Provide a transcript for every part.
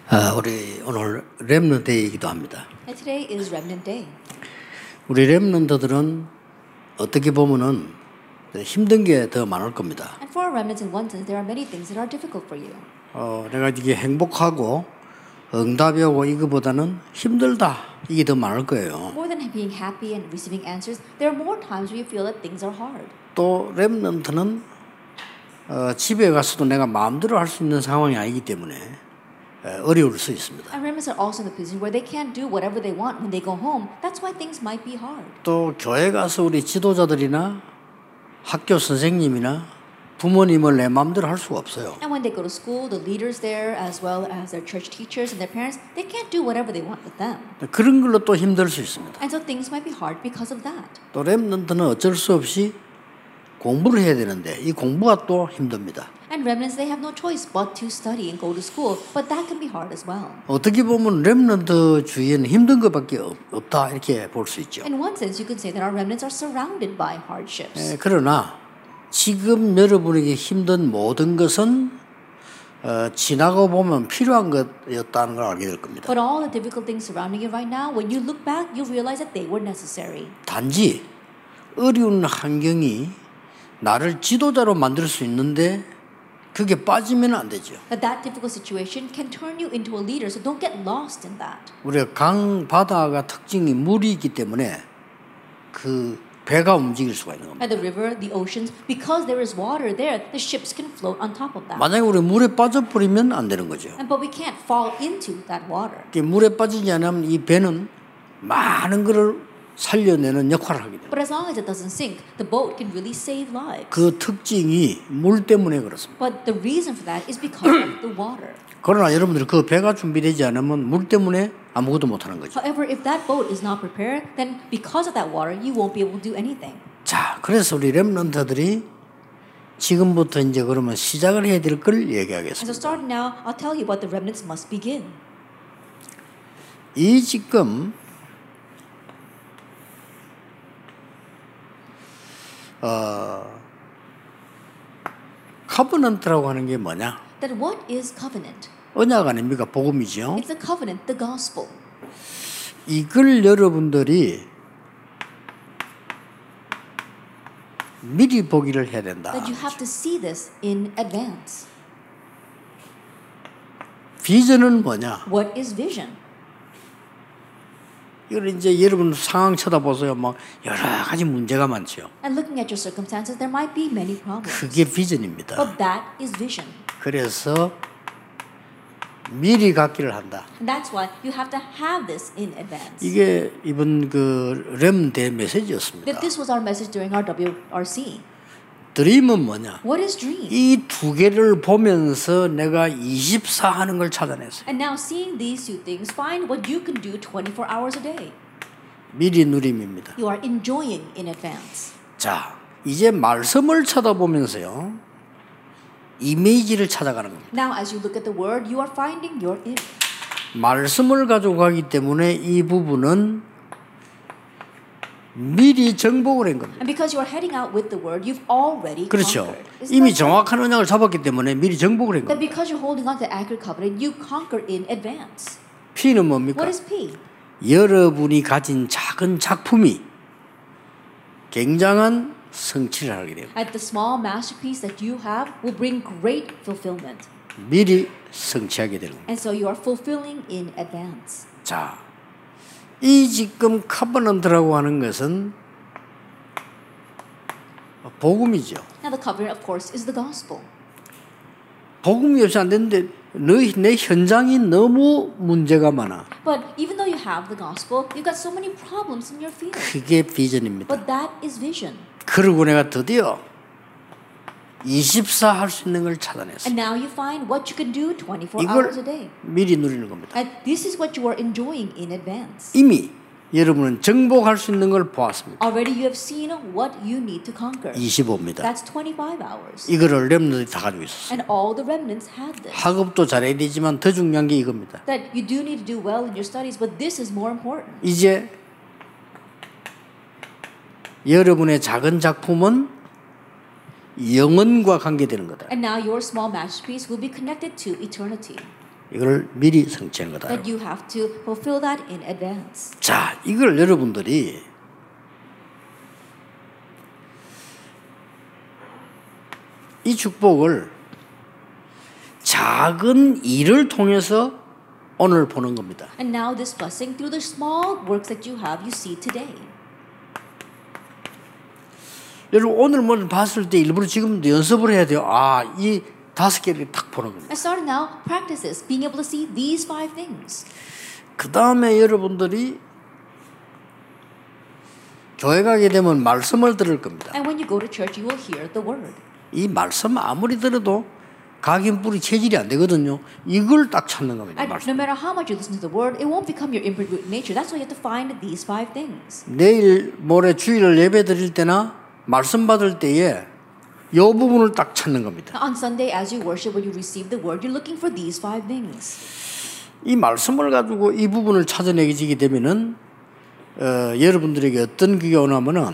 우리 오늘 렘넌트 데이이기도 합니다. And today is Remnant Day. 우리 렘넌트들은 어떻게 보면은 힘든 게 더 많을 겁니다. And for our remnants in one sense, there are many things that are difficult for you. 내가 이게 행복하고 응답이 오고 이거보다는 힘들다 이게 더 많을 거예요. More than being happy and receiving answers, there are more times where you feel that things are hard. 또 렘넌트는 집에 가서도 내가 마음대로 할 수 있는 상황이 아니기 때문에 어려울 수 있습니다. And remnants are also in the position where they can't do whatever they want when they go home. That's why things might be hard. 또 교회 가서 우리 지도자들이나 학교 선생님이나 부모님을 내 마음대로 할 수가 없어요. And when they go to school, the leaders there, as well as their church teachers and their parents, they can't do whatever they want with them. 그런 걸로 또 힘들 수 있습니다. And so things might be hard because of that. 또 렘넌트는 어쩔 수 없이 공부를 해야 되는데 이 공부가 또 힘듭니다. And remnants, they have no choice but to study and go to school, but that can be hard as well. 어떻게 보면 렘넌트 주위에는 힘든 것밖에 없다 이렇게 볼 수 있죠. In one sense, you could say that our remnants are surrounded by hardships. 그러나 지금 여러분에게 힘든 모든 것은 지나고 보면 필요한 것이었다는 걸 알게 될 겁니다. But all the difficult things surrounding you right now, when you look back, you realize that they were necessary. 단지 어려운 환경이 나를 지도자로 만들 수 있는데 그게 빠지면 안 되죠. That difficult situation can turn you into a leader, so don't get lost in that. 우리가 강 바다가 특징이 물이 있기 때문에 그 배가 움직일 수가 있는 겁니다. At the river, the oceans, because there is water there, the ships can float on top of that. 만약에 우리 물에 빠져버리면 안 되는 거죠. But we can't fall into that water. 물에 빠지지 않으면 이 배는 많은 것을 살려내는 역할을 하게 됩니다. But as long as it doesn't sink, the boat can really save lives. 그 특징이 물 때문에 그렇습니다. But the reason for that is because of the water. 그러나 여러분들 그 배가 준비되지 않으면 물 때문에 아무것도 못하는 거죠. However, if that boat is not prepared, then because of that water, you won't be able to do anything. 자, 그래서 우리 렘넌트들이 지금부터 이제 그러면 시작을 해야 될 걸 And so 얘기하겠습니다. starting now, I'll tell you what the remnants must begin. 이 지금 커버넌트라고 하는 게 뭐냐? That what is covenant? 언약 아닙니까? 복음이죠. It's the covenant, the gospel. 이걸 여러분들이 미리 보기를 해야 된다. That you have to see this in advance. 비전은 뭐냐? What is vision? 이걸 이제 여러분 상황 쳐다보세요. 막 여러 가지 문제가 많죠. And looking at your circumstances, there might be many problems. 그게 비전입니다. But that is vision. 그래서 미리 갖기를 한다. And that's why you have to have this in advance. 이게 이번 그 렘대 메시지였습니다. That this was our message during our WRC. 드림은 뭐냐? What is dream? 이 두 개를 보면서 내가 24 하는 걸 찾아냈어요. And now seeing these two things, find what you can do 24 hours a day. 미리 누림입니다. You are enjoying in advance. 자, 이제 말씀을 쳐다보면서요. 이미지를 찾아가는 겁니다. Now as you look at the word, you are finding your image. 말씀을 가지고 가기 때문에 이 부분은 미리 정복을 한 겁니다. And because you are heading out with the word, you've already 그렇죠. conquered. Isn't 이미 that right? 정확한 언약을 잡았기 때문에 미리 정복을 한 That 겁니다. because you're holding on to the accurate covenant, you conquer in advance. P는 뭡니까? What is P? 여러분이 가진 작은 작품이 굉장한 성취를 하게 됩니다. At the small masterpiece that you have will bring great fulfillment. 미리 성취하게 되는 겁니다. And so you are fulfilling in advance. 자, 이 지금 커버넌트라고 하는 것은 복음이죠. Now the covenant, of course, is the gospel. 복음이 없이 안 되는데 내 현장이 너무 문제가 많아. But even though you have the gospel, you've got so many problems in your field. 그게 비전입니다. But that is vision. 그러고 내가 드디어 24 할 수 있는 걸 찾아냈어요. And now you find what you can do 24 이걸 hours a day. 미리 누리는 겁니다. And this is what you are enjoying in advance. 이미 여러분은 정복할 수 있는 걸 보았습니다. Already you have seen what you need to conquer. 25입니다. That's 25 hours. 이거를 렘넌트들이 다 가지고 있었어요. And all the remnants had this. 학업도 잘해야 되지만 더 중요한 게 이겁니다. That you do need to do well in your studies, but this is more important. 이제 여러분의 작은 작품은 영원과 관계되는 거다. And now your small masterpiece will be connected to eternity. 이걸 미리 성취하는 거다. That you have to fulfill that in advance. 자, 이걸 여러분들이 이 축복을 작은 일을 통해서 오늘 보는 겁니다. And now this blessing through the small works that you have, you see today. 여러분 오늘 뭘 봤을 때 일부러 지금도 연습을 해야 돼요. 아, 이 5개를 딱 보는 겁니다. I started now practices being able to see these 5 things. 그 다음에 여러분들이 교회 가게 되면 말씀을 들을 겁니다. And when you go to church, you will hear the word. 이 말씀 아무리 들어도 각인 뿌리 체질이 안 되거든요. 이걸 딱 찾는 겁니다. And no matter how much you listen to the word, it won't become your inbred root nature. That's why you have to find these 5 things. 내일 모레 주일을 예배 드릴 때나 말씀 받을 때에 이 부분을 딱 찾는 겁니다. On Sunday, as you worship, when you receive the word, you're looking for these 5 things. 이 말씀을 가지고 이 부분을 찾아내게 되면은 여러분들에게 어떤 기가 오냐면은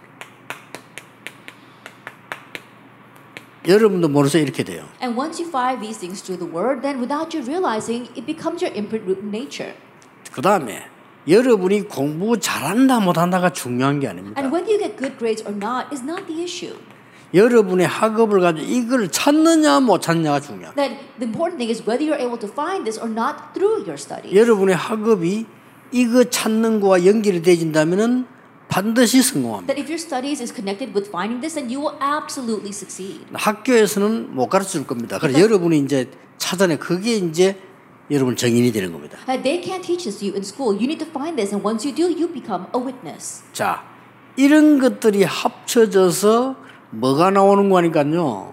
여러분도 모르서 이렇게 돼요. And once you find these things through the word, then without you realizing, it becomes your inbred root nature. 그 다음에 여러분이 공부 잘한다 못한다가 중요한 게 아닙니다. And whether you get good grades or not is not the issue. 여러분의 학업을 가지고 이걸 찾느냐 못 찾느냐가 중요합니다. That the important thing is whether you're able to find this or not through your studies. 여러분의 학업이 이거 찾는 거와 연결이 되어진다면은 반드시 성공합니다. That if your studies is connected with finding this, then you will absolutely succeed. 학교에서는 못 가르쳐 줄 겁니다. 그래서 여러분이 이제 찾아내 그게 이제 여러분 증인이 되는 겁니다. They can't teach this to you in school. You need to find this, and once you do, you become a witness. 자, 이런 것들이 합쳐져서 뭐가 나오는 거니까요.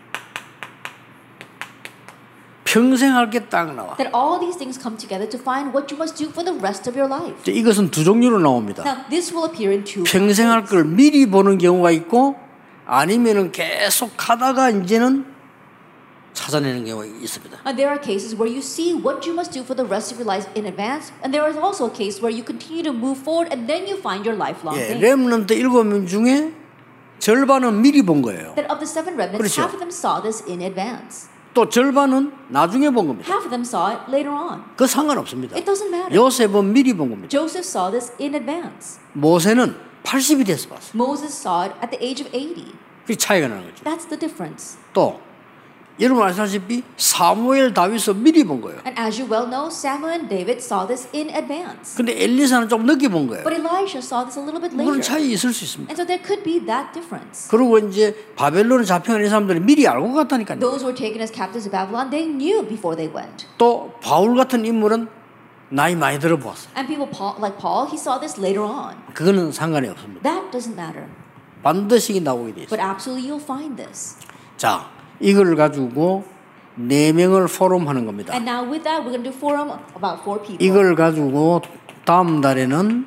평생 할 게 딱 나와. That all these things come together to find what you must do for the rest of your life. 이것은 2종류로 나옵니다. Now, this will appear in 2 평생 할 걸 미리 보는 경우가 있고 아니면은 계속 하다가 이제는 찾아내는 경우가 있습니다. There are cases where you see what you must do for the rest of your life in advance, and there is also a case where you continue to move forward and then you find your lifelong thing. 렘넌트 7명 중에 절반은 미리 본 거예요. That of the 7 remnants, 그렇죠. half of them saw this in advance. 또 절반은 나중에 본 겁니다. Half of them saw it later on. 그 상관없습니다. It doesn't matter. 요셉은 미리 본 겁니다. Joseph saw this in advance. 모세는 80이 돼서 봤어요. Moses saw it at the age of 80. 그 차이가 나는 거죠. That's the difference. 또 여러분 아시다시피 사무엘 다윗은 미리 본 거예요. And as you well know, Samuel and David saw this in advance. 근데 엘리사는 좀 늦게 본 거예요. But Elisha saw this a little bit 그런 later. 차이 있을 수 있습니다. And so there could be that difference. 그리고 이제 바벨론에 잡혀간 이 사람들이 미리 알고 갔다니까요. Those who were taken as captives of Babylon, they knew before they went. 또 바울 같은 인물은 나이 많이 들어 보았어요. And people like Paul, he saw this later on. 그거는 상관이 없습니다. That doesn't matter. 반드시 나오게 돼 있어요. But absolutely you'll find this. 자, 이걸 가지고 4명을 포럼하는 겁니다. And now with that, we're going to do forum about 4 people. 이걸 가지고 다음 달에는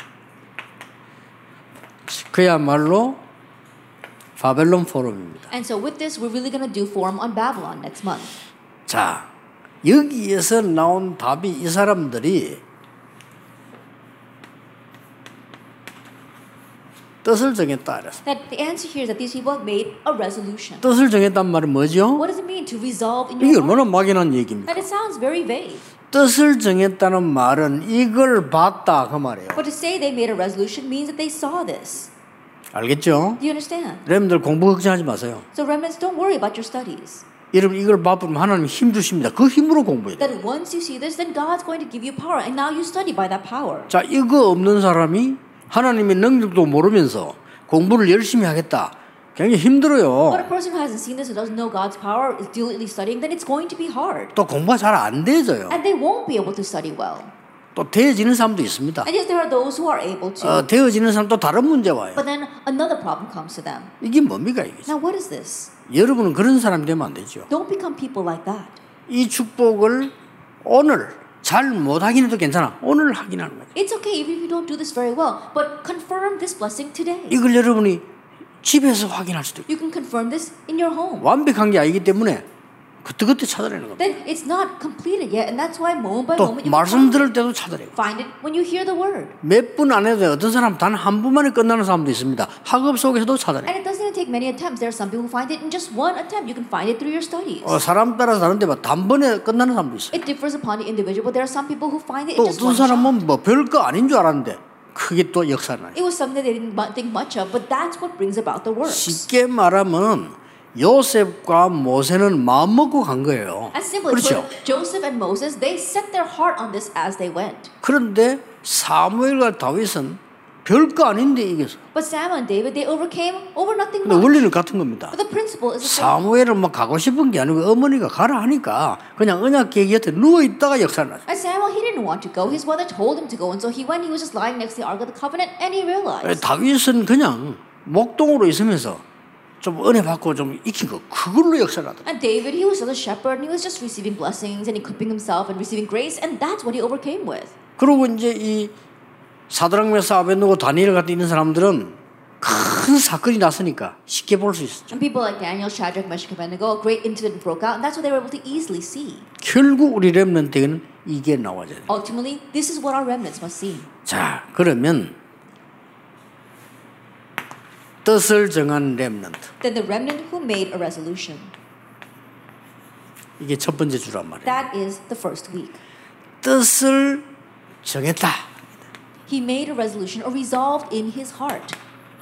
그야말로 바벨론 포럼입니다. And so with this, we're really going to do forum on Babylon next month. 자, 여기에서 나온 답이 이 사람들이 뜻을 정했다 그랬어. That the answer here is that these people have made a resolution. 뜻을 정했단 말은 뭐죠? What does it mean to resolve in 이게 your heart? 얼마나 막연한 얘기입니까? That it sounds very vague. 뜻을 정했다는 말은 이걸 봤다 그 말이에요. But to say they made a resolution means that they saw this. 알겠죠? Do you understand? 여러분들 공부 걱정하지 마세요. So remnants, don't worry about your studies. 여러분 이걸 봐보면 하나님 힘 주십니다. 그 힘으로 공부해야 돼요. That once you see this, then God's going to give you power. And now you study by that power. 자, 이거 없는 사람이 하나님의 능력도 모르면서 공부를 열심히 하겠다. 굉장히 힘들어요. But a person who hasn't seen this, who doesn't know God's power, is diligently studying, then it's going to be hard. 또 공부가 잘 안 돼져요. And they won't be able to study well. 또 되어지는 사람도 있습니다. And yes, there are those who are able to. 되어지는 사람도 다른 문제 와요. But then another problem comes to them. 이게 뭡니까 이게? Now what is this? 여러분은 그런 사람이 되면 안 되죠. Don't become people like that. 이 축복을 오늘 잘 못하긴 해도 괜찮아. 오늘 하긴 하는 거죠. It's okay even if you don't do this very well, but confirm this blessing today. 이걸 여러분이 집에서 확인할 수도 있고 You can confirm this in your home. 완벽한 게 아니기 때문에 그때그때 찾아내는 겁니다. then it's not completed yet. And that's why moment by 또 moment you 말씀 들을 때도 찾아내고 find it when you hear the word. 몇 분 안 해도 어떤 사람 단 한 분만에 끝나는 사람도 있습니다. 학업 속에서도 찾아내고 And it doesn't even take many attempts. There are some people who find it in just one attempt. You can find it through your studies. 사람 따라서 다른데 뭐 단번에 끝나는 사람도 있어요. It differs upon the individual, but there are some people who find it 또 in just 어떤 one shot. 사람은 뭐 별거 아닌 줄 알았는데 그게 또 역사를 나요. It was something they didn't think much of, but that's what brings about the works. 쉽게 말하면 요셉과 모세는 마음 먹고 간 거예요. As simply 그렇죠. put, Joseph and Moses, they set their heart on this as they went. 그런데 사무엘과 다윗은 별거 아닌데 이겼어. But Samuel and David, they overcame over nothing 근데 much. 원리는 같은 겁니다. But the principle is the same. 사무엘은 막 가고 싶은 게 아니고 어머니가 가라 하니까 그냥 언약궤 곁에 누워 있다가 역사를 났어요. And Samuel, he didn't want to go. His mother told him to go, and so he went. He was just lying next to the Ark of the Covenant, and he realized. 다윗은 그냥 목동으로 있으면서 좀 은혜 받고 좀 익힌 거 그걸로 역사를 하더라고요. And David, he was still a shepherd, and he was just receiving blessings and equipping himself and receiving grace, and that's what he overcame with. 그리고 이제 이 사드락 메사 아벤노고 다니엘 같은 있는 사람들은 큰 사건이 났으니까 쉽게 볼 수 있었죠. And people like Daniel, Shadrach, Meshach, and Abednego, a great incident broke out, and that's what they were able to easily see. 결국 우리 렘넌트에게는 이게 나와야 돼요. Ultimately, this is what our remnants must see. 자, 그러면 뜻을 정한 렘넌트. Then the remnant who made a resolution. 이게 첫 번째 주란 말이에요. That is the first week. 뜻을 정했다. He made a resolution or resolved in his heart.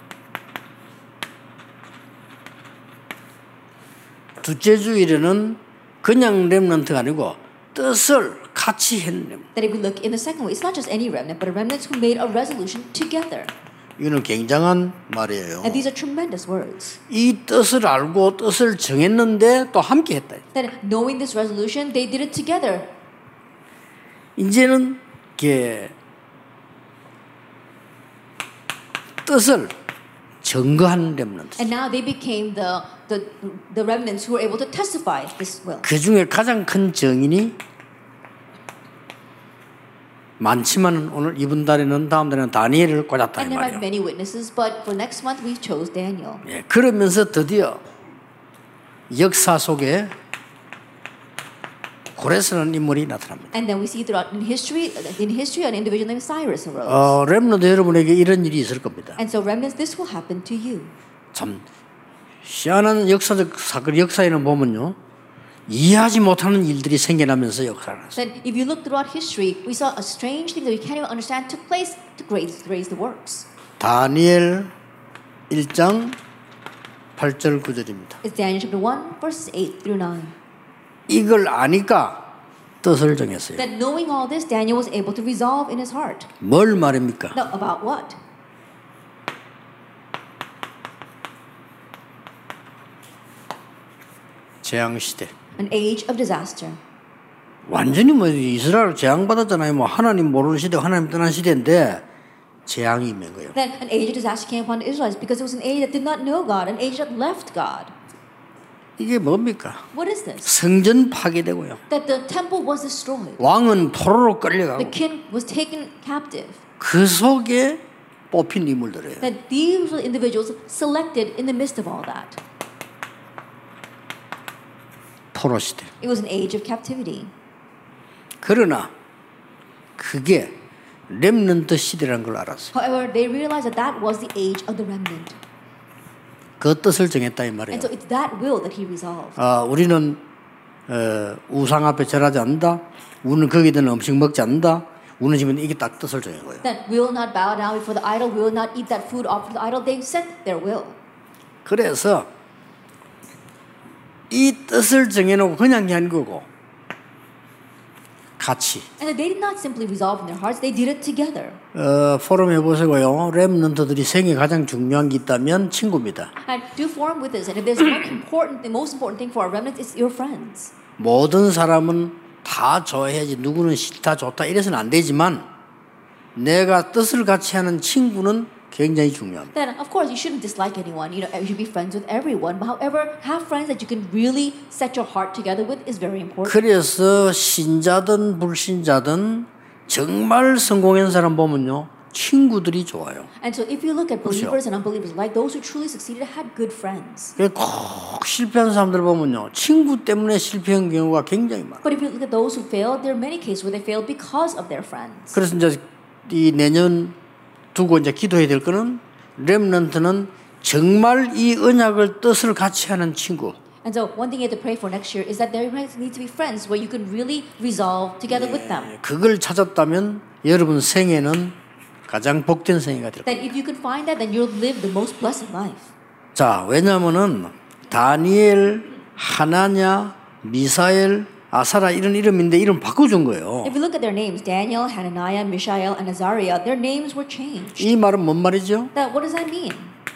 둘째 주일에는 그냥 렘넌트가 아니고 뜻을 같이 했는 렘넌트. That if we look in the second week, it's not just any remnant, but a remnant who made a resolution together. 이거는 굉장한 말이에요. And these are tremendous words. 이 뜻을 알고 뜻을 정했는데 또 함께 했다. That knowing this resolution, they did it together. 이제는 이게 뜻을 증거한 렘넌트. And now they became the remnants who were able to testify this will. 그 중에 가장 큰 증인이 많지만 오늘 이번 달에는 다음 달에는 다니엘을 꽂았다 이 And there are 말이에요. many witnesses, but for next month we chose Daniel. 예, 그러면서 드디어 역사 속에 고레스라는 인물이 나타납니다. And then we see throughout in history, an individual named Cyrus arose. 렘넌트 여러분에게 이런 일이 있을 겁니다. And so remnants, this will happen to you. 참 희한한 역사적 사건 역사에는 보면요 이해하지 못하는 일들이 생겨나면서 역사를 했어요. Then if you look throughout history, we saw a strange thing that we can't even understand took place to raise the works. 다니엘 1장 8절 9절입니다. It's Daniel chapter 1, verses 8 through 9. 이걸 아니까 뜻을 정했어요. That knowing all this, Daniel was able to resolve in his heart. 뭘 말입니까? Now, about what? 재앙 시대. An age of disaster. 완전히 뭐 이스라엘 재앙 받았잖아요. 뭐 하나님 모르는 시대, 하나님 떠난 시대인데 재앙이 있는 거예요. Then an age of disaster came upon the Israelites because it was an age that did not know God, an age that left God. 이게 뭡니까? What is this? 성전 파괴되고요. That the temple was destroyed. 왕은 포로로 The 끌려가고 king was taken captive. 그 속에 뽑힌 인물들이에요. That these were individuals selected in the midst of all that. 포로 시대. It was an age of captivity. 그러나 그게 렘넌트 시대라는 걸 알았어요. However, they realized that that was the age of the remnant. 그 뜻을 정했다 이 말이에요. And so it's that will that he resolved. 우리는 우상 앞에 절하지 않는다. 우리는 거기에 있는 음식 먹지 않는다. 우리는 지금 이게 딱 뜻을 정한 거예요. That we will not bow down before the idol, we will not eat that food offered to the idol. They set their will. 그래서 이 뜻을 정해놓고 그냥 한 거고 같이 And they did not simply resolve in their hearts, they did it together. 포럼 해보시고요. 렘넌트들이 생에 가장 중요한 게 있다면 친구입니다. And do forum with this. And if there's one important, the most important thing for our remnants is your friends. 모든 사람은 다 좋아해야지 누구는 싫다 좋다 이래서는 안 되지만 내가 뜻을 같이 하는 친구는 굉장히 중요합니다. Then, of course, you shouldn't dislike anyone. You know, you should be friends with everyone. But however, have friends that you can really set your heart together with is very important. 그래서 신자든 불신자든 정말 성공한 사람 보면요 친구들이 좋아요. And so if you look at 그렇죠. believers and unbelievers alike, those who truly succeeded had good friends. 꼭 실패한 사람들 보면요, 친구 때문에 실패한 경우가 굉장히 많아요. But if you look at those who failed, there are many cases where they failed because of their friends. 그래서 이제 이 내년 두고 이제 기도해야 될 거는 렘넌트는 정말 이 언약을 뜻을 같이 하는 친구. And so one thing you have to pray for next year is that there need to be friends where you can really resolve together with them. 그걸 찾았다면 여러분 생애는 가장 복된 생애가 될 거예요. That if you can find that, then you'll live the most blessed life. 자, 왜냐하면은 다니엘, 하나냐, 미사엘, 아사라 이런 이름인데 이름 바꿔준 거예요. If you look at their names, Daniel, Hananiah, Mishael, and Azariah, their names were changed. 이 말은 뭔 말이죠? That what does that mean?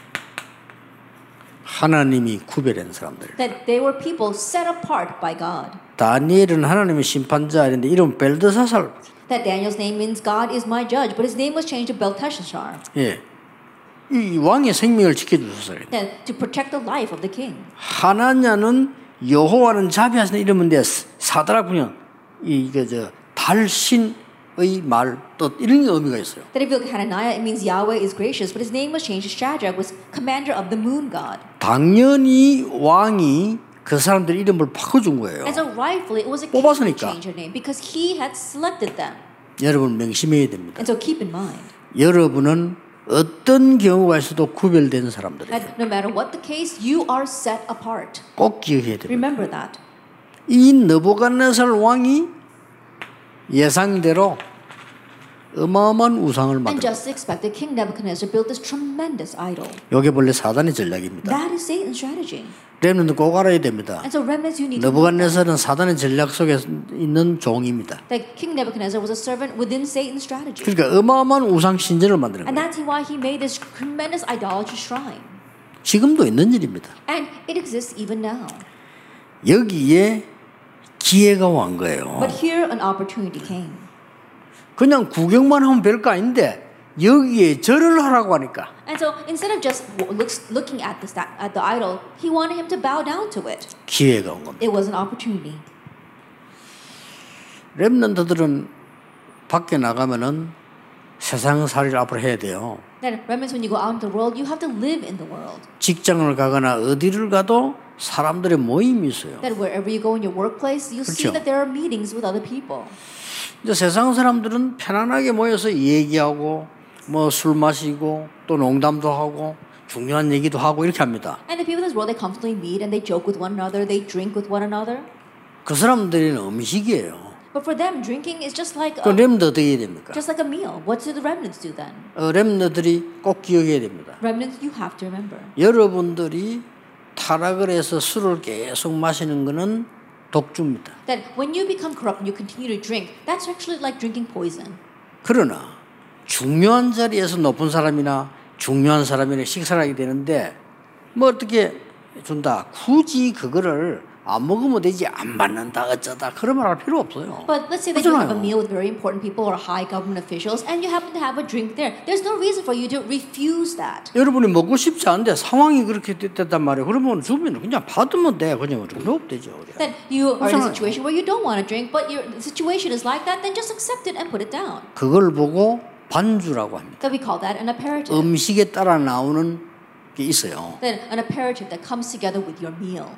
하나님이 구별한 사람들. That they were people set apart by God. 다니엘은 하나님의 심판자인데 이름 벨드사살. That Daniel's name means God is my judge, but his name was changed to Belteshazzar. 예, 이 왕의 생명을 지켜주소서. That to protect the life of the king. 하나냐는 여호와는 자비하시는 이름인데 사드락군요. 이게 저 달신의 말 뜻 이런 의미가 있어요. That if you look at Hananiah, it means Yahweh is gracious, but his name was changed to Shadrach, was commander of the moon god. 당연히 왕이 그 사람들 이름을 바꿔준 거예요. And so rightfully, it was a king who changed her name because he had selected them. 여러분 명심해야 됩니다. And so keep in mind. 여러분은 어떤 경우가 있어도 구별된 사람들이에요. That no matter what the case, you are set apart. 꼭 기억해야 됩니다. Remember that. 이 느부갓네살 왕이 예상대로 어마어마한 우상을 And 만들었어요. just expected, King Nebuchadnezzar built this tremendous idol. 이게 본래 사단의 전략입니다. That is Satan's strategy. 렘넌트 꼭 알아야 됩니다. And so remnants, you need to know 느부갓네살은 사단의 전략 속에 있는 종입니다. that King Nebuchadnezzar was a servant within Satan's strategy. 그러니까 어마어마한 우상 신전을 만드는 And 거예요. that's why he made this tremendous idolatry shrine. 지금도 있는 일입니다. And it exists even now. 여기에 기회가 온 거예요. But here an opportunity came. 그냥 구경만 하면 별거 아닌데 여기에 절을 하라고 하니까 And so instead of just looking at the idol, he wanted him to bow down to it. 기회가 온 겁니다. It was an opportunity. 렘넌트들은 밖에 나가면은 세상살이를 앞으로 해야 돼요. That remnants, when you go out into the world, you have to live in the world. 직장을 가거나 어디를 가도 사람들의 모임이 있어요. That wherever you go in your workplace, you'll see 그렇죠. that there are meetings with other people. 이제 세상 사람들은 편안하게 모여서 얘기하고 뭐 술 마시고 또 농담도 하고 중요한 얘기도 하고 이렇게 합니다. And the people in this world, they constantly meet and they joke with one another, they drink with one another. 그 사람들은 음식이에요. But for them, drinking is just like 그 렘너들 어떻게 해야 됩니까? just like a meal. What do the remnants do then? 렘너들이 꼭 기억해야 됩니다. Remnants, you have to remember. 여러분들이 타락을 해서 술을 계속 마시는 거는 독주입니다. That when you become corrupt and you continue to drink, that's actually like drinking poison. 그러나 중요한 자리에서 높은 사람이나 중요한 사람이나 식사를 하게 되는데 뭐 어떻게 준다. 굳이 그거를 안 먹으면 되지 안 받는다 어쩌다 그런 말 할 필요 없어요. But let's say that you have a 그렇잖아요. meal with very important people or high government officials and you happen to have a drink there. There's no reason for you to refuse that. 여러분이 먹고 싶지 않은데 상황이 그렇게 됐단 말이에요. 그러면 주변은 그냥 받으면 돼. 그냥 그럼 되죠. That you are in a 그렇잖아요. situation where you don't want to drink, but your situation is like that, then just accept it and put it down. 그걸 보고 반주라고 합니다. That we call that an aperitif. 음식에 따라 나오는 게 있어요. Then an aperitif that comes together with your meal.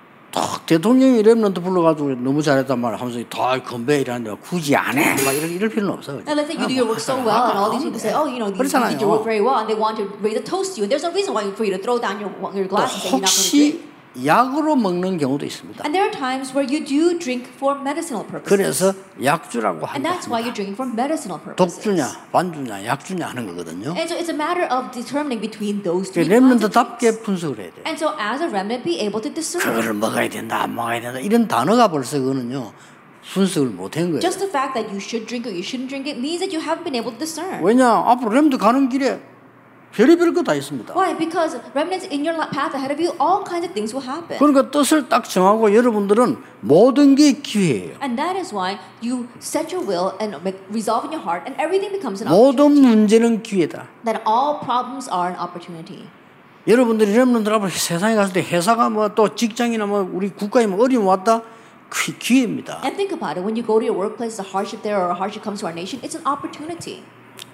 딱 대통령이 렘넌트 불러가지고 너무 잘했단 말을 하면서 다 건배 이러는데 굳이 안 해. 막 이럴 필요는 없어요. And let's say you do your work so well, and all these people say, "Oh, you know, you did your work very well," and they want to raise a toast to you. And there's no reason why for you to throw down your glass and say you're not going to drink. 혹시 약으로 먹는 경우도 있습니다. And there are times where you do drink for medicinal purposes. 그래서 약주라고 And 합니다. that's why you're drinking for medicinal purposes. 독주냐, 반주냐, 약주냐 하는 거거든요. And so it's a matter of determining between those three kinds of 렘넌트답게 drinks. 분석을 해야 돼요. And so as a remnant, be able to discern. 그거를 먹어야 된다, 안 먹어야 된다 이런 단어가 벌써 그거는요 분석을 못한 거예요. Just the fact that you should drink or you shouldn't drink it means that you haven't been able to discern. 왜냐 앞으로 렘넌트 가는 길에 별의별 거 다 있습니다. Why? Because remnants in your path ahead of you, all kinds of things will happen. 그러니까 뜻을 딱 정하고 여러분들은 모든 게 기회예요. And that is why you set your will and resolve in your heart, and everything becomes an 모든 opportunity. 문제는 기회다. That all problems are an opportunity. 여러분들이 렘넌트들 앞으로 세상에 갔을 때 회사가 뭐 또 직장이나 뭐 우리 국가에 뭐 어려움 왔다 그 기회입니다. And think about it. When you go to your workplace, a hardship there or a hardship comes to our nation, it's an opportunity.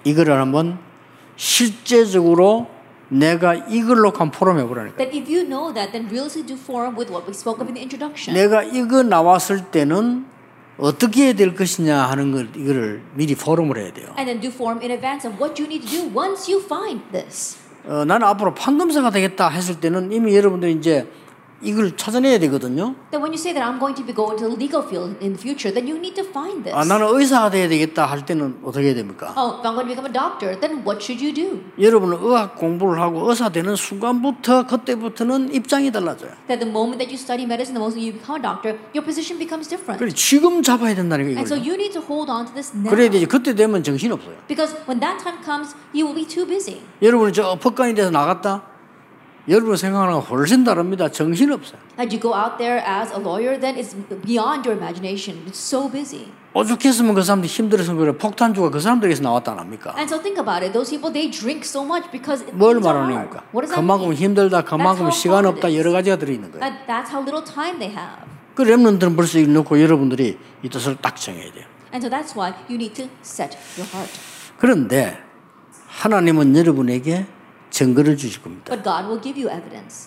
이거를 한번 실제적으로 내가 이걸로 한번 포럼해 보라니까. That if you know that, then realistically do forum with what we spoke of in the introduction. 내가 이거 나왔을 때는 어떻게 해야 될 것이냐 하는 걸 이거를 미리 포럼을 해야 돼요. And then do forum in advance of what you need to do once you find this. 나는 앞으로 판검사가 되겠다 했을 때는 이미 여러분들이 이제 이걸 찾아내야 되거든요. Then when you say that I'm going to be going to the legal field in the future, then you need to find this. 나는 의사가 돼야 되겠다 할 때는 어떻게 해야 됩니까? Oh, if I'm going to become a doctor, then what should you do? 여러분은 의학 공부를 하고 의사 되는 순간부터 그때부터는 입장이 달라져요. That the moment that you study medicine, the moment you become a doctor, your position becomes different. 그래 지금 잡아야 된다는 And so 거예요. you need to hold on to this now. 그래야 되지. 그때 되면 정신 없어요. Because when that time comes, you will be too busy. 여러분이 저 법관이 돼서 나갔다. 여러분 생각하는 거 훨씬 다릅니다. 정신 없어요. As you go out there as a lawyer, then it's beyond your imagination. It's so busy. 오죽했으면 그 사람들이 힘들어서 그래. 폭탄주가 그 사람들에게서 나왔다 안 합니까? And so think about it. Those people, they drink so much because 뭘 things are 말하는 hard. 겁니까? What does that 그만큼 mean? 힘들다, 그만큼 how 시간 hard 없다 it is. 여러 가지가 들어있는 거예요. That's how little time they have. 그 렘넌트는 벌써 이걸 놓고 여러분들이 이 뜻을 딱 정해야 돼요. And so that's why you need to set your heart. 그런데 하나님은 여러분에게 증거를 주실 겁니다. But God will give you evidence.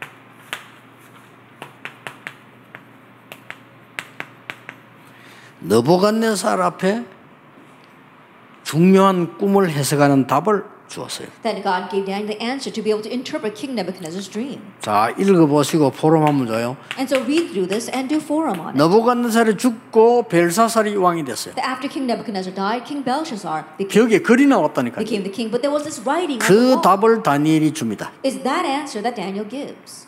느부갓네살 앞에 중요한 꿈을 해석하는 답을 주었어요. Then God gave Daniel the answer to be able to interpret King Nebuchadnezzar's dream. 자, 읽어보시고 포럼 한번 줘요. And so read through this and do forum on it. 느부갓네살이 죽고 벨사살이 왕이 됐어요. After King Nebuchadnezzar died, King Belshazzar 벽에 글이 나왔다니까요. became the king. But there was this writing on the 그 wall. 답을 다니엘이 줍니다. Is that answer that Daniel gives.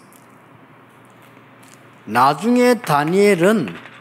나중에 다니엘은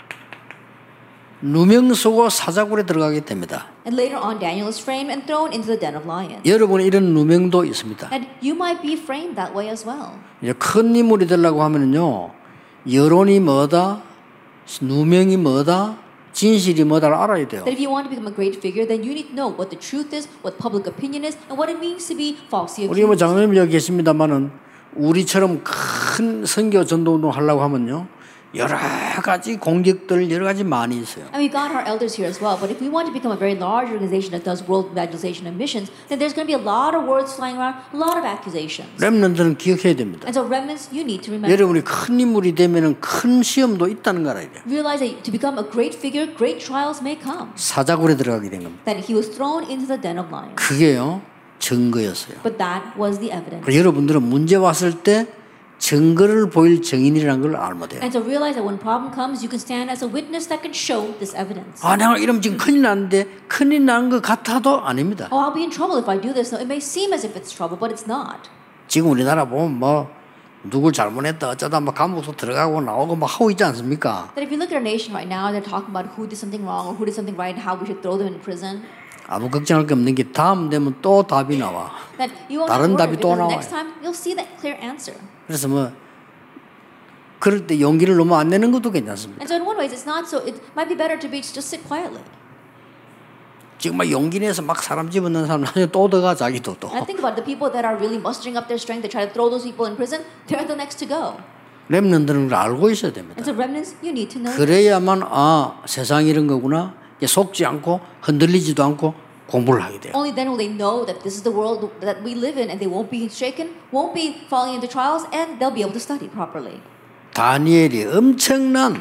누명 쓰고 사자굴에 들어가게 됩니다. And later on, Daniel is framed and thrown into the den of lions. 여러분의 이런 누명도 있습니다. And you might be framed that way as well. 이제 큰 인물이 되려고 하면은요, 여론이 뭐다, 누명이 뭐다, 진실이 뭐다를 알아야 돼요. That if you want to become a great figure, then you need to know what the truth is, what public opinion is, and what it means to be falsely 우리 뭐 accused. 장로님 여기 계십니다만은 우리처럼 큰 선교 전도 운동 하려고 하면요, 여러 가지 공격들 여러 가지 많이 있어요. And we've got our elders here as well. But if we want to become a very large organization that does world evangelization and missions, then there's going to be a lot of words flying around, a lot of accusations. 렘넌트는 기억해야 됩니다. And so remnants, you need to remember. 여러분이 큰 인물이 되면은 큰 시험도 있다는 걸 알아야 돼요. Realize that to become a great figure, great trials may come. 사자굴에 들어가게 된 겁니다. That he was thrown into the den of lions. 그게요 증거였어요. But that was the evidence. 여러분들은 문제 왔을 때 증거를 보일 증인이라는 걸 알면 돼요. And so realize that when problem comes, you can stand as a witness that can show this evidence. 내가 이러면 지금 큰일 났는데 큰일 나는 것 같아도 아닙니다. Oh, I'll be in trouble if I do this. So it may seem as if it's trouble, but it's not. 지금 우리나라 보면 뭐 누굴 잘못했다 어쩌다 막 감옥도 들어가고 나오고 막 하고 있지 않습니까? That if you look at our nation right now, they're talking about who did something wrong or who did something right and how we should throw them in prison. 아무 걱정할 게 없는 게 다음 되면 또 답이 나와. That you won't 다른 have to worry 답이 또 because 나와요. next time you'll see that clear answer. 그래서 뭐 그럴 때 용기를 너무 안 내는 것도 괜찮습니다. And so in one ways, it's not so. It might be better to be just sit quietly. 지금 막 용기 내서 막 사람 집어넣는 사람 나중에 또 들어가 자기도 또. And think about it, the people that are really mustering up their strength to try to throw those people in prison. They're the next to go. 렘넌트는 걸 알고 있어야 됩니다. And so remnants, you need to know. 그래야만 세상이 이런 거구나. 속지 않고 흔들리지도 않고 공부를 하게 돼요. Only then will they know that this is the world that we live in, and they won't be shaken, won't be falling into trials, and they'll be able to study properly. 다니엘이 엄청난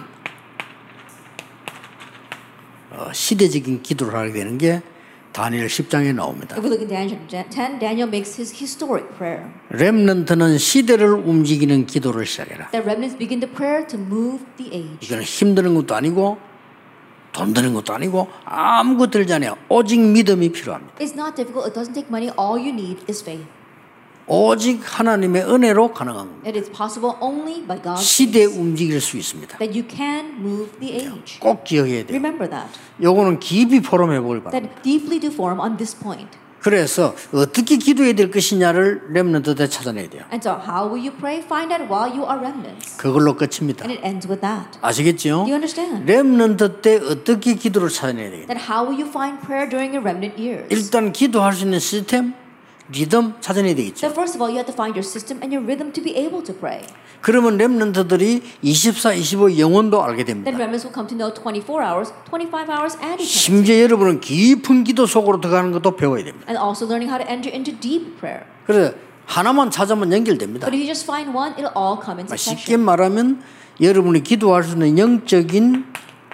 시대적인 기도를 하게 되는 게 다니엘 10장에 나옵니다. If we look in Daniel 10, Daniel makes his historic prayer. 렘넌트는 시대를 움직이는 기도를 시작해라. The remnants begin to prayer to move the age. 이거는 힘드는 것도 아니고 돈 드는 것도 아니고 아무것도 들지 않아요. 오직 믿음이 필요합니다. It's not difficult. It doesn't take money. All you need is faith. 오직 하나님의 은혜로 가능한 겁니다. It is possible only by God's 시대에 grace 움직일 수 있습니다. that you can move the age. 꼭 기억해야 돼요. Remember that. 요거는 깊이 포럼해 보길 바랍니다. That deeply do forum on this point. 그래서 어떻게 기도해야 될 것이냐를 렘넌트들 찾아내야 돼요. And so how will you pray? Find out while you are remnants. 그걸로 끝입니다. And it ends with that. 아시겠죠? Do you understand? 렘넌트 때 어떻게 기도를 찾아내야 되겠다. That how will you find prayer during your remnant years? 일단 기도할 수 있는 시스템, 리듬 찾아내야 되겠죠. So first of all, you have to find your system and your rhythm to be able to pray. 그러면 렘넌트들이 24, 25 영혼도 알게 됩니다. Then remnants will come to know 24 hours, 25 hours, and eternity. 심지어 여러분은 깊은 기도 속으로 들어가는 것도 배워야 됩니다. And also learning how to enter into deep prayer. 그래서 하나만 찾으면 연결됩니다. But if you just find one, it'll all come in 쉽게 succession. 말하면 여러분이 기도할 수 있는 영적인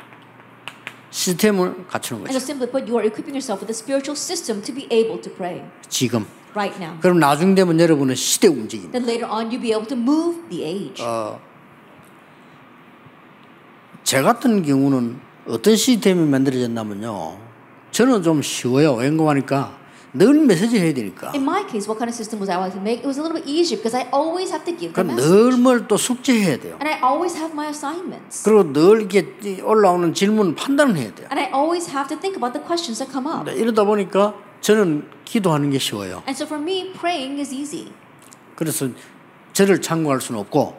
시스템을 갖추는 And so 거죠. simply put, you are equipping yourself with a spiritual system to be able to pray 지금. right now. 그럼 나중 되면 여러분은 시대 움직입니다. Then later on, you'll be able to move the age. 제 같은 경우는 어떤 시스템이 만들어졌냐면요. 저는 좀 쉬워요. 웬거하니까 늘 메시지 해야 되니까. In my case, what kind of system was I able to make? It was a little bit easier because I always have to give the 그러니까 message. 늘 뭘 또 숙제해야 돼요. And I always have my assignments. 그리고 늘 이렇게 올라오는 질문 판단을 해야 돼요. And I always have to think about the questions that come up. 이러다 보니까 저는 기도하는 게 쉬워요. And so for me, praying is easy. 그래서 저를 참고할 수는 없고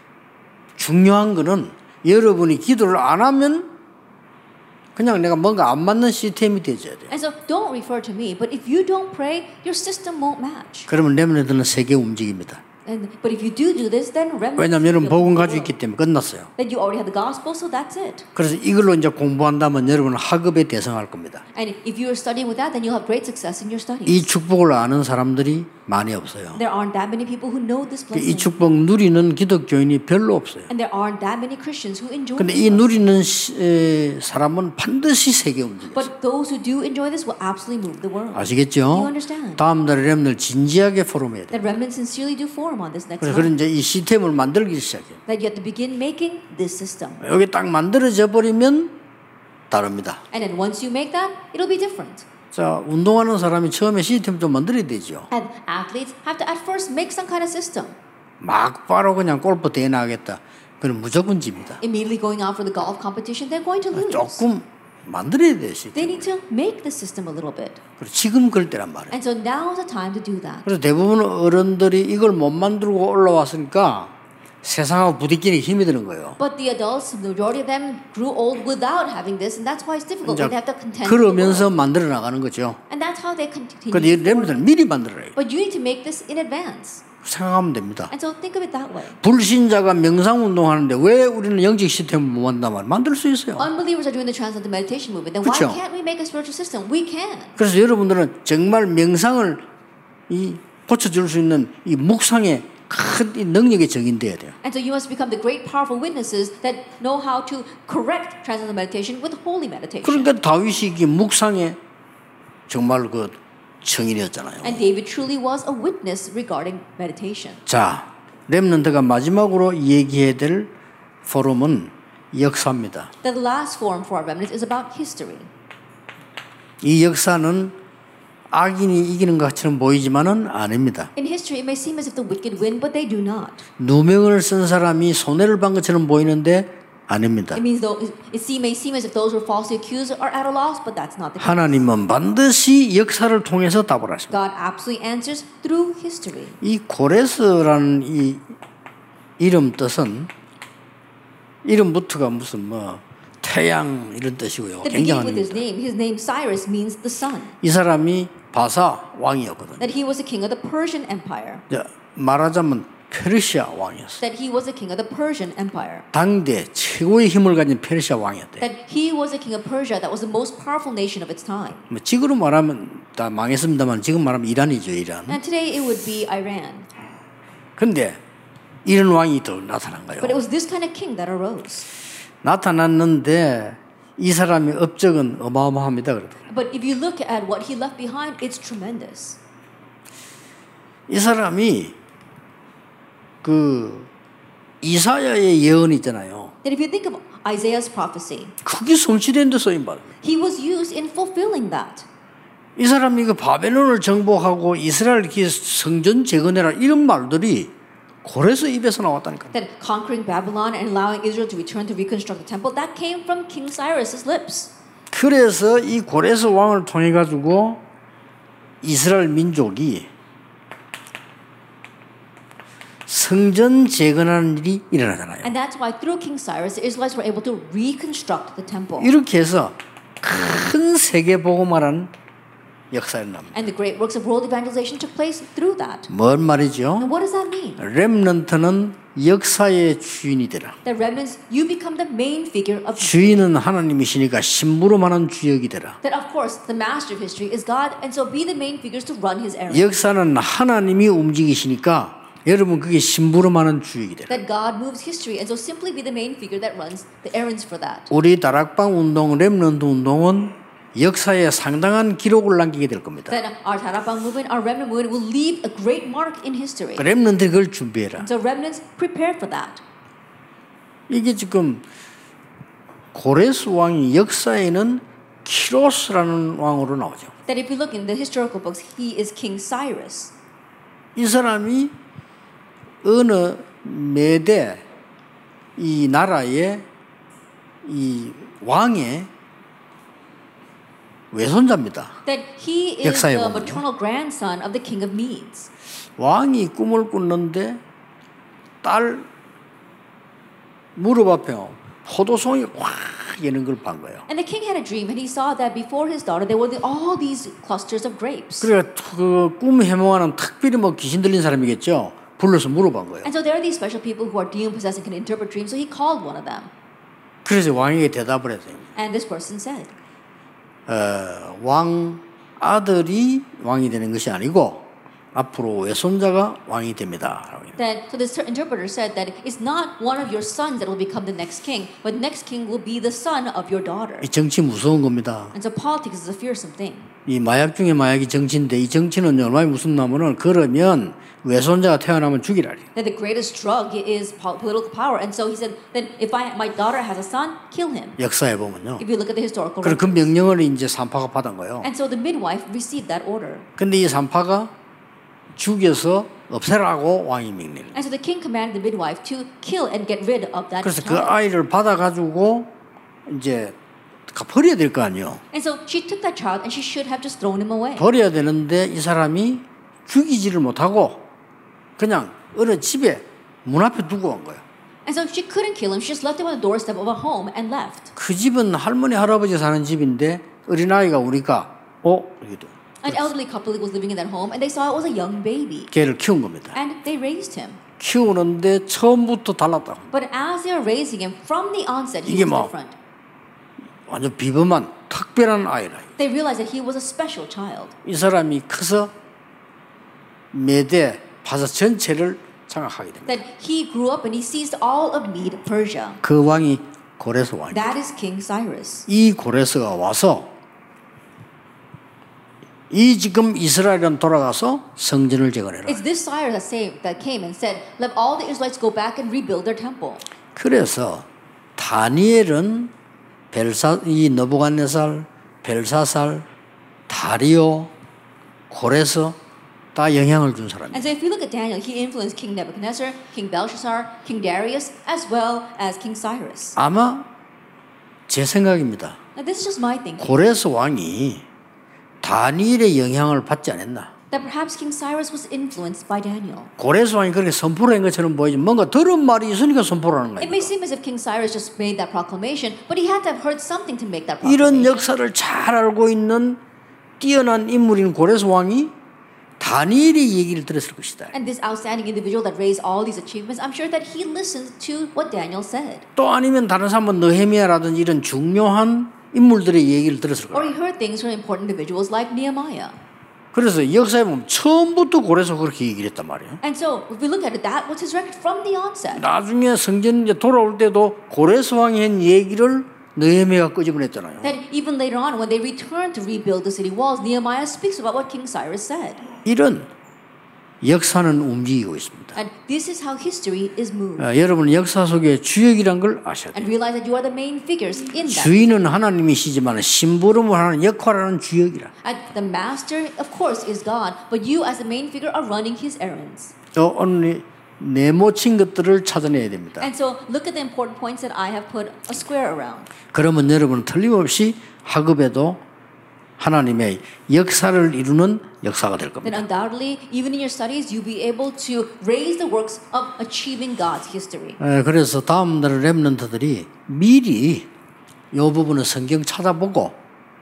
중요한 거는 여러분이 기도를 안 하면 그냥 내가 뭔가 안 맞는 시스템이 되어야 돼요. And so don't refer to me, but if you don't pray, your system won't match. 그러면 렘넌트는 세계 움직입니다. But if you do this, then remnants. 왜냐하면 여러분 복음 가지고 있기 때문에 끝났어요. Then you already have the gospel, so that's it. 그래서 이걸로 이제 공부한다면 여러분은 학업에 대성할 겁니다. And if you are studying with that, then you'll have great success in your studies. 이 축복을 아는 사람들이 많이 없어요. There aren't that many people who know this 이 blessing. 축복 누리는 기독교인이 별로 없어요. And there aren't that many Christians who enjoy 근데 this 이 blessing. 누리는 사람은 반드시 세계 움직여요. But those who do enjoy this will absolutely move the world. 아시겠죠? You understand? 다음 달에 렘넌트 진지하게 포럼해야 돼요. That remnants sincerely do forum on this next 그래서 month. 이제 이 시스템을 만들기 시작해요. That you have to begin making this system. 여기 딱 만들어져 버리면 다릅니다. And then once you make that, it'll be different. 자, 운동하는 사람이 처음에 시스템 좀 만들어야 되죠. And athletes have to at first make some kind of system. 막 바로 그냥 골프 대회 나가겠다. 그럼 무조건 집니다. Immediately going out for the golf competition, they're going to lose. 조금 만들어야 돼요, 시스템. They need to make the system a little bit. 그리고 지금 그럴 때란 말이에요. And so now is the time to do that. 그래서 대부분 어른들이 이걸 못 만들고 올라왔으니까 세상하고 부딪히는 힘이 드는 거예요. But the adults, the majority of them grew old without having this, and that's why it's difficult. 이제 They have to contend with the world. 그러면서 만들어 나가는 거죠. And that's how they continue. 근데 렘들은 미리 만들어요. But you need to make this in advance. 생각하면 됩니다. And so think of it that way. 불신자가 명상 운동하는데 왜 우리는 영적 시스템을 못 만든다면 만들 수 있어요. Unbelievers are doing the transcendental meditation movement. Then 그쵸? why can't we make a spiritual system? We can. 그래서 여러분들은 정말 명상을 이 고쳐줄 수 있는 이 묵상의 큰 이 능력의 적인 돼야 돼요. And so you must become the great powerful witnesses that know how to correct transcendental meditation with holy meditation. 그러니까 다윗이 이 묵상에 정말 그 청인이었잖아요. And David truly was a witness regarding meditation. 자, 렘넌트가 마지막으로 얘기해야 될 포럼은 역사입니다. The last forum for our remnants is about history. 이 역사는 악인이 이기는 것처럼 보이지만은 아닙니다. In history, it may seem as if the wicked win, but they do not. 누명을 쓴 사람이 손해를 본 것처럼 보이는데 아닙니다. It means though may seem as if those who are falsely accused are at a loss, but that's not the case. 하나님은 반드시 역사를 통해서 답을 하십니다. God absolutely answers through history. 이 고레스라는 이 이름 뜻은 이름부터가 무슨 뭐 태양 이런 뜻이고요. The beginning 굉장한 with 의미입니다. his name Cyrus means the sun. 이 사람이 바사 왕이었거든요. That he was the king of the Persian Empire. 말하자면 페르시아 왕이었어요. That he was the king of the Persian Empire. 당대 최고의 힘을 가진 페르시아 왕이었대요. That he was the king of Persia that was the most powerful nation of its time. 뭐 지금으로 말하면 다 망했습니다만 지금 말하면 이란이죠, 이란. And today it would be Iran. 근데 이런 왕이 또 나타난 거예요. But it was this kind of king that arose. 나타났는데 이 사람의 업적은 어마어마합니다. 그래도. But if you look at what he left behind, it's tremendous. 이 사람이 그 이사야의 예언 있잖아요. That if you think of Isaiah's prophecy, 그게 성취된 데 쓰임 받아요. he was used in fulfilling that. 이 사람이 그 바벨론을 정복하고 이스라엘 이렇게 성전 재건해라 이런 말들이 고레스 입에서 나왔다니까. That conquering Babylon and allowing Israel to return to reconstruct the temple, that came from King Cyrus's lips. 그래서 이 고레스 왕을 통해 가지고 이스라엘 민족이 성전 재건하는 일이 일어나잖아요. And that's why through King Cyrus, the Israelites were able to reconstruct the temple. 이렇게 해서 큰 세계 복음화라는 역사에 납니다. And the great works of world evangelization took place through that. 뭔 말이죠? And what does that mean? 렘넌트는 역사의 주인이 되라. That remnants, you become the main figure of 주인은 하나님이시니까 심부름하는 주역이 되라. that. Of course, the master of history is God, and so be the main figures to run His errands. 역사는 하나님이 움직이시니까 여러분 그게 심부름하는 주역이 되라. That God moves history, and so simply be the main figure that runs the errands for that. 우리 다락방 운동, 렘넌트 운동은 역사에 상당한 기록을 남기게 될 겁니다. That our Tarapang movement, our remnant movement will leave a great mark in history. 렘넌트 그걸 준비해라. So remnants, prepare for that. 이게 지금 고레스 왕이 역사에는 키로스라는 왕으로 나오죠. That if you look in the historical books, he is King Cyrus. 이 사람이 어느 메대 이 나라의 이 왕의 외손자입니다. That he is 역사에 the 보면요. maternal grandson of the king of Medes. 왕이 꿈을 꿨는데 딸 무릎 앞에 포도송이 확 예는 걸 본 거예요. And the king had a dream, and he saw that before his daughter there were all these clusters of grapes. 그래 그꿈 해몽하는 특별히 뭐 귀신 들린 사람이겠죠. 불러서 물어본 거예요. And so there are these special people who are demon possessed and can interpret dreams. So he called one of them, 그래서 왕에게 대답을 했어요. and this person said, 왕 아들이 왕이 되는 것이 아니고 앞으로 외손자가 왕이 됩니다. that so this interpreter said that it's not one of your sons that will become the next king, but next king will be the son of your daughter. 이 정치 무서운 겁니다. And so politics is a fearsome thing. 이 마약 중에 마약이 정치인데 이 정치는 얼마나 무섭냐면은 그러면 외손자가 태어나면 죽이라리. That the greatest drug is political power, and so he said that if my daughter has a son, kill him. 역사에 보면요. If you look at the historical 그래 그 records. 명령을 이제 산파가 받은 거예요. And so the midwife received that order. 근데 이 산파가 죽여서 없애라고 왕이 명령. And so the king commanded the midwife to kill and get rid of that 그래서 그 child. 아이를 받아가지고 이제 버려야 될 거 아니에요. And so she took that child and she should have just thrown him away. 버려야 되는데 이 사람이 죽이지를 못하고 그냥 어느 집에 문 앞에 두고 온 거예요. And so she couldn't kill him. She just left him on the doorstep of a home and left. 그 집은 할머니 할아버지 사는 집인데 어린아이가 오니까 이게 An elderly couple was living in that home, and they saw it was a young baby, 걔를 키운 겁니다. and they raised him. 키우는데 처음부터 달랐다고. But as they are raising him from the onset, he 이게 was 뭐 different. 완전 비범한 특별한 아이라. They realized that he was a special child. 이 사람이 커서 메대 바사 전체를 장악하게 됩니다. That he grew up and he seized all of Mede, Persia. 그 왕이 고레스 왕이. That is King Cyrus. 이 고레스가 와서 이 지금 이스라엘은 돌아가서 성전을 재건해라. It's this Cyrus that came and said, "Let all the Israelites go back and rebuild their temple." 그래서 다니엘은 이 느부갓네살, 벨사살, 다리오, 고레스 다 영향을 준 사람이에요. And so if you look at Daniel, he influenced King Nebuchadnezzar, King Belshazzar, King Darius, as well as King Cyrus. 아마 제 생각입니다. Now this is just my thinking. 고레스 왕이 다니엘의 영향을 받지 않았나? That perhaps King Cyrus was influenced by Daniel. 고레스 왕이 그렇게 선포를 한 것처럼 보이지만 뭔가 들은 말이 있으니까 선포를 하는 It 거예요. may seem as if King Cyrus just made that proclamation, but he had to have heard something to make that 이런 proclamation. 역사를 잘 알고 있는 뛰어난 인물인 고레스 왕이 다니엘의 얘기를 들었을 것이다. And this outstanding individual that raised all these achievements, I'm sure that he listened to what Daniel said. 또 아니면 다른 사람은 느헤미야라든지 이런 중요한 인물들의 얘기를 들었을 Or 거예요. he heard things from important individuals like Nehemiah. 그래서 역사에 보면 처음부터 고레스가 그렇게 얘기를 했단 말이에요. And so if we look at it, that was his record from the onset. 나중에 성전 이제 돌아올 때도 고레스 왕이 한 얘기를 느헤미야가 끄집어냈잖아요. That even later on, when they returned to rebuild the city walls, Nehemiah speaks about what King Cyrus said. 이런 역사는 움직이고 있습니다. And this is how history is moved. 여러분 역사 속에 주역이란 걸 아셔야 And 돼요. realize that you are the main figures in that. 주인은 하나님이시지만 심부름을 하는 역할하는 주역이라. And the master, of course, is God, but you as the main figure are running his errands. 오늘 네모친 것들을 찾아내야 됩니다. And so look at the important points that I have put a square around. 그러면 여러분은 틀림없이 학업에도 하나님의 역사를 이루는 역사가 될 Then 겁니다. undoubtedly, even in your studies, you'll be able to raise the works of achieving God's history. 그래서 다음 날 렘넌트들이 미리 이 부분을 성경 찾아보고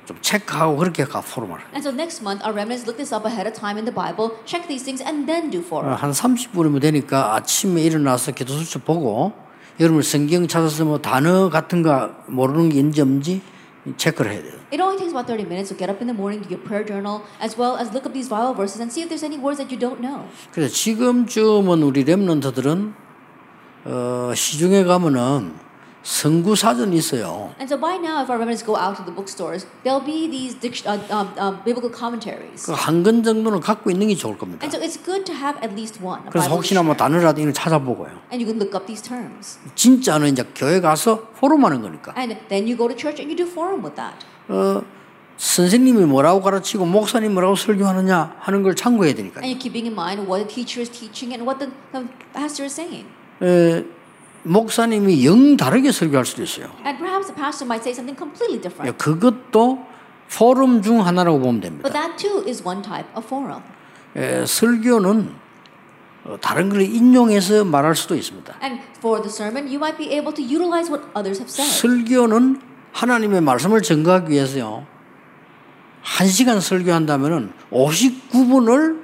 좀 체크하고 그렇게 가 포럼을. And so next month, our remnants look this up ahead of time in the Bible, check these things, and then do forum. 한 30분이면 되니까 아침에 일어나서 기도 수첩 보고 여러분 성경 찾아서 뭐 단어 같은 거 모르는 게 있는지 없는지 체크를 해야 돼요. It only takes about 30 minutes to get up in the morning, do your prayer journal, as well as look up these Bible verses and see if there's any words that you don't know. 그래서 지금쯤은 우리 렘넌트들은 시중에 가면은 성구 사전이 있어요. And so by now, if our remnants go out to the bookstores, there'll be these biblical commentaries. 그 한 권 정도는 갖고 있는 게 좋을 겁니다. And so it's good to have at least one. a 그래서 Bible 혹시나 뭐 dictionary. 단어라도 이런 찾아보고요. And you can look up these terms. 진짜는 이제 교회 가서 포럼하는 거니까. And then you go to church and you do forum with that. 선생님이 뭐라고 가르치고 목사님 뭐라고 설교하느냐 하는 걸 참고해야 되니까요. And you're keeping in mind what the teacher is teaching and what the pastor is saying. 목사님이 영 다르게 설교할 수도 있어요. And perhaps the pastor might say something completely different. 그것도 포럼 중 하나라고 보면 됩니다. But that too is one type of forum. 설교는 다른 걸 인용해서 말할 수도 있습니다. And for the sermon, you might be able to utilize what others have said. 설교는 하나님의 말씀을 증거하기 위해서요. 1시간 설교한다면은 59분을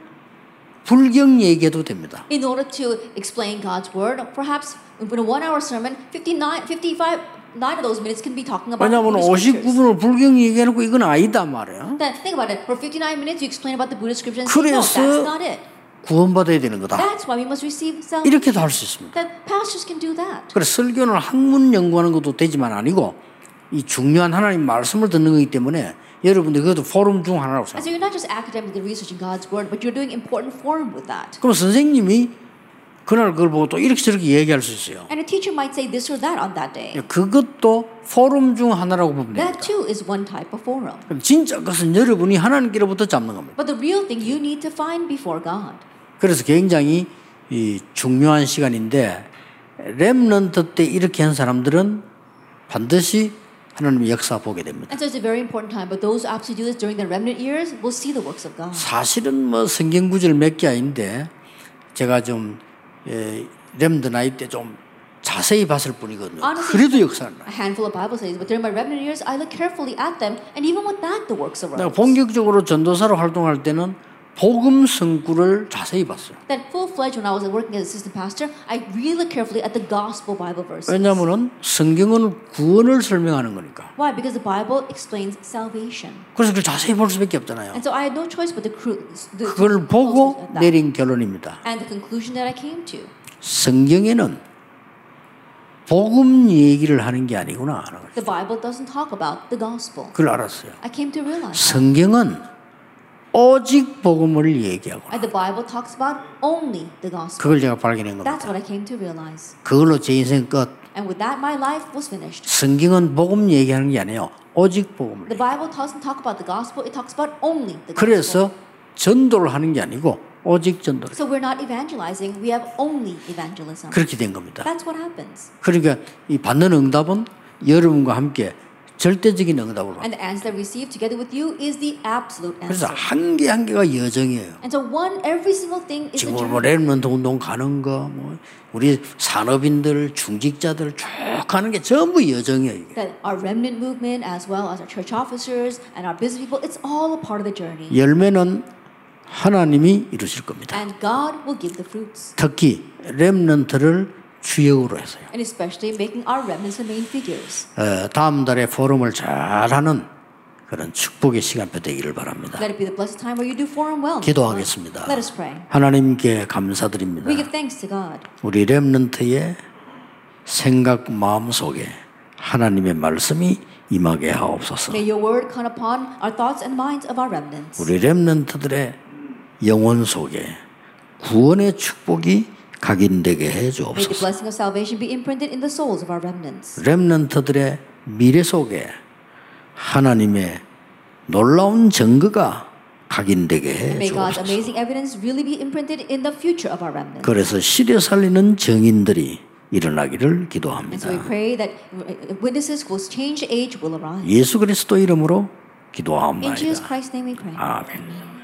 불경 얘기해도 됩니다. In order to explain God's word, perhaps in a 1-hour sermon, 9 of those minutes can be talking about 왜냐하면 Buddhist scriptures. 59분을 불경 얘기해놓고 이건 아니다 말이에요. Then think about it. For 59 minutes, you explain about the Buddhist scriptures and say, no, that's 그래서 not it. 구원받아야 되는 거다. That's why we must receive salvation. 이렇게도 할 수 있습니다. That pastors can do that. 그래서 설교는 학문 연구하는 것도 되지만 아니고 이 중요한 하나님 말씀을 듣는 거기 때문에 여러분들 그것도 포럼 중 하나라고 And 생각합니다. so you're not just academically researching God's word, but you're doing important forum with that. 그럼 선생님이 그날 그걸 보고 또 이렇게 저렇게 얘기할 수 있어요. And a teacher might say this or that on that day. 그것도 포럼 중 하나라고 보면 됩니다. That too is one type of forum. 그럼 진짜 그것은 여러분이 하나님께로부터 잡는 겁니다. But the real thing you need to find before God. 그래서 굉장히 이 중요한 시간인데 렘넌트 때 이렇게 한 사람들은 반드시 하나님의 역사 보게 됩니다. And so it's a very important time. But those who actually do this during the remnant years will see the works of God. 사실은 뭐 성경 구절 몇 개 아닌데 제가 좀 렘넌트 나이 때 좀 자세히 봤을 뿐이거든요. 그래도 역사는 나요. A handful of Bible studies, but during my remnant years, I look carefully at them, and even with that, the works 내가 arose. 본격적으로 전도사로 활동할 때는 복음 성구를 자세히 봤어요. Then full-fledged, when I was working as assistant pastor, I really looked carefully at the gospel Bible verses. 왜냐하면 성경은 구원을 설명하는 거니까. Why? Because the Bible explains salvation. 그래서 그걸 자세히 볼 수밖에 없잖아요. And so I had no choice but 그걸 보고 내린 결론입니다. And the conclusion that I came to. 성경에는 복음 얘기를 하는 게 아니구나 하는 거죠. The Bible doesn't talk about the gospel. 그걸 알았어요. I came to realize that. 성경은 오직 복음을 얘기하고 And the Bible talks about only the gospel. 그걸 제가 발견한 That's 겁니다. what I came to realize. 그걸로 제 인생 끝. And with that, my life was finished. 성경은 복음 얘기하는 게 아니에요. 오직 복음을. The Bible doesn't talk about the gospel, it talks about only the gospel. 그래서 전도를 하는 게 아니고 오직 전도를. So we're not evangelizing, we have only evangelism. 그렇게 된 겁니다. That's what happens. 그러니까 이 받는 응답은 여러분과 함께 절대적인 응답으로. And the answer that we receive together with you is the absolute 그래서 answer. 한 개 한 개가 여정이에요. And so every single thing is a 지금 뭐 journey. 렘넌트 운동 가는 거, 뭐 우리 산업인들, 중직자들 쭉 가는 게 전부 여정이에요. 이게. That our remnant movement, as well as our church officers and our business people, it's all a part of the journey. 열매는 하나님이 이루실 겁니다. And God will give the fruits. 특히 렘넌트를 주역으로 해서요. And especially making our remnants the main figures. 다음 달에 포럼을 잘하는 그런 축복의 시간표 되기를 바랍니다. Let it be the blessed time where you do forum well. 기도하겠습니다. Let us pray. 하나님께 감사드립니다. We give thanks to God. 우리 렘넌트의 생각 마음 속에 하나님의 말씀이 임하게 하옵소서. May your word come upon our thoughts and minds of our remnants. 우리 렘넌트들의 영혼 속에 구원의 축복이 각인되게 해 May the 주옵소서. blessing of salvation be imprinted in the souls of our remnants. 렘넌트들의 미래 속에 하나님의 놀라운 증거가 각인되게 해 May God's 주옵소서. amazing evidence really be imprinted in the future of our remnants. 그래서 시대 살리는 증인들이 일어나기를 And 기도합니다. so we pray that witnesses who will change the age will arise. 예수 그리스도 이름으로 In 기도합니다. Jesus Christ's name we pray. 아멘.